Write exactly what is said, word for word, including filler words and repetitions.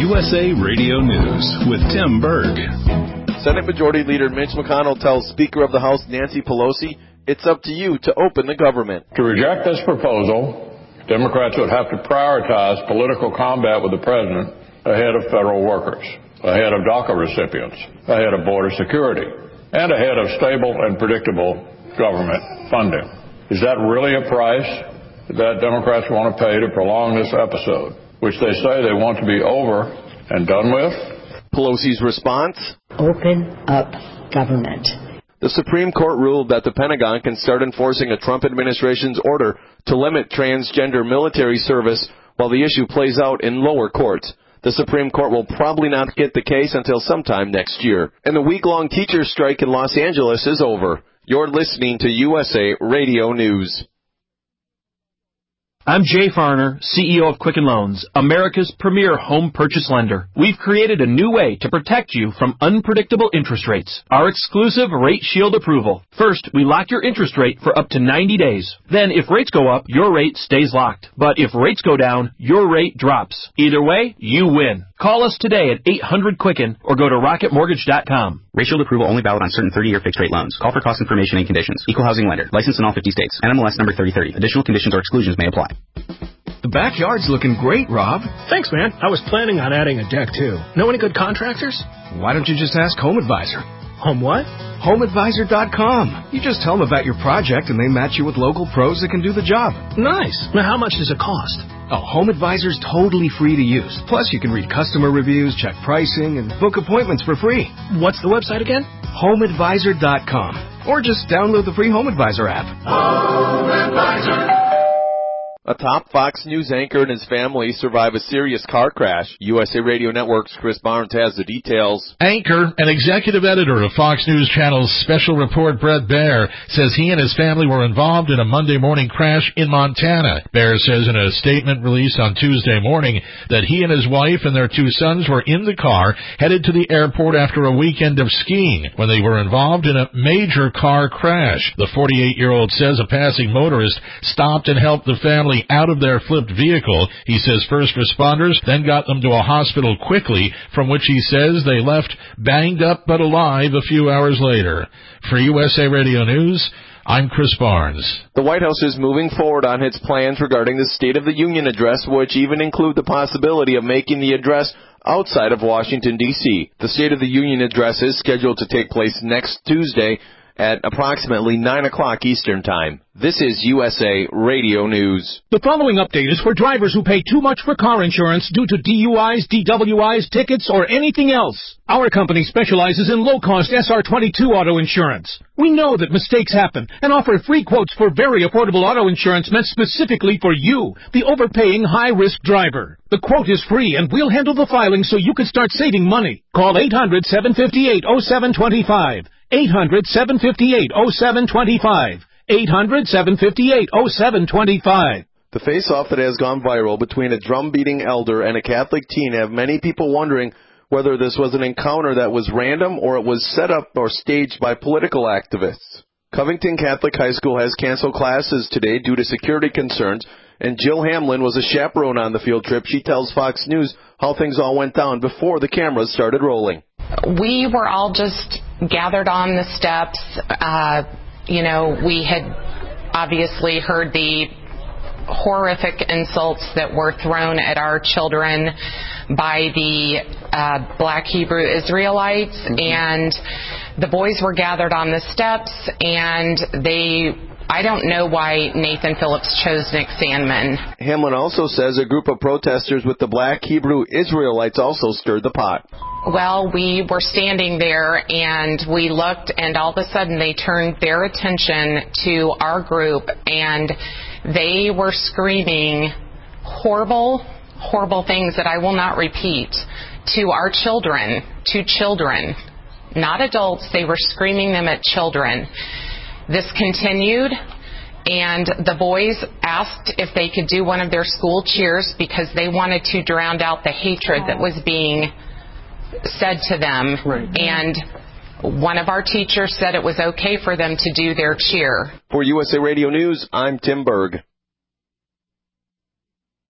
U S A Radio News with Tim Berg. Senate Majority Leader Mitch McConnell tells Speaker of the House Nancy Pelosi, it's up to you to open the government. To reject this proposal, Democrats would have to prioritize political combat with the president ahead of federal workers, ahead of DACA recipients, ahead of border security, and ahead of stable and predictable government funding. Is that really a price that Democrats want to pay to prolong this episode, which they say they want to be over and done with? Pelosi's response? Open up government. The Supreme Court ruled that the Pentagon can start enforcing a Trump administration's order to limit transgender military service while the issue plays out in lower courts. The Supreme Court will probably not get the case until sometime next year. And the week-long teacher strike in Los Angeles is over. You're listening to U S A Radio News. I'm Jay Farner, C E O of Quicken Loans, America's premier home purchase lender. We've created a new way to protect you from unpredictable interest rates. Our exclusive Rate Shield approval. First, we lock your interest rate for up to ninety days. Then, if rates go up, your rate stays locked. But if rates go down, your rate drops. Either way, you win. Call us today at eight hundred Quicken or go to rocket mortgage dot com. Rate Shield approval only valid on certain thirty-year fixed-rate loans. Call for cost information and conditions. Equal housing lender. Licensed in all fifty states. N M L S number thirty thirty. Additional conditions or exclusions may apply. The backyard's looking great, Rob. Thanks, man. I was planning on adding a deck, too. Know any good contractors? Why don't you just ask Home Advisor? Home what? home advisor dot com. You just tell them about your project and they match you with local pros that can do the job. Nice. Now, how much does it cost? Oh, Home Advisor's totally free to use. Plus, you can read customer reviews, check pricing, and book appointments for free. What's the website again? home advisor dot com. Or just download the free Home Advisor app. Home Advisor. A top Fox News anchor and his family survive a serious car crash. U S A Radio Network's Chris Barnes has the details. Anchor and executive editor of Fox News Channel's Special Report, Brett Baer, says he and his family were involved in a Monday morning crash in Montana. Baer says in a statement released on Tuesday morning that he and his wife and their two sons were in the car headed to the airport after a weekend of skiing when they were involved in a major car crash. The forty-eight-year-old says a passing motorist stopped and helped the family out of their flipped vehicle. He says first responders then got them to a hospital quickly, from which he says they left banged up but alive a few hours later. For U S A Radio News, I'm Chris Barnes. The White House is moving forward on its plans regarding the State of the Union address, which even include the possibility of making the address outside of Washington, D C The State of the Union address is scheduled to take place next Tuesday at approximately nine o'clock Eastern Time. This is U S A Radio News. The following update is for drivers who pay too much for car insurance due to D U Is, D W Is, tickets, or anything else. Our company specializes in low-cost S R twenty-two auto insurance. We know that mistakes happen and offer free quotes for very affordable auto insurance meant specifically for you, the overpaying high-risk driver. The quote is free and we'll handle the filing so you can start saving money. Call eight hundred, seven five eight, oh seven two five. eight hundred, seven five eight, oh seven two five. eight hundred, seven five eight, oh seven two five. The face-off that has gone viral between a drum-beating elder and a Catholic teen have many people wondering whether this was an encounter that was random or it was set up or staged by political activists. Covington Catholic High School has canceled classes today due to security concerns, and Jill Hamlin was a chaperone on the field trip. She tells Fox News how things all went down before the cameras started rolling. We were all just gathered on the steps. Uh, you know, we had obviously heard the horrific insults that were thrown at our children by the uh, Black Hebrew Israelites, mm-hmm. and the boys were gathered on the steps, and they... I don't know why Nathan Phillips chose Nick Sandman. Hamlin also says a group of protesters with the Black Hebrew Israelites also stirred the pot. Well, we were standing there and we looked, and all of a sudden they turned their attention to our group, and they were screaming horrible, horrible things that I will not repeat to our children, to children, not adults. They were screaming them at children. This continued, and the boys asked if they could do one of their school cheers because they wanted to drown out the hatred that was being said to them. Right. And one of our teachers said it was okay for them to do their cheer. For U S A Radio News, I'm Tim Berg.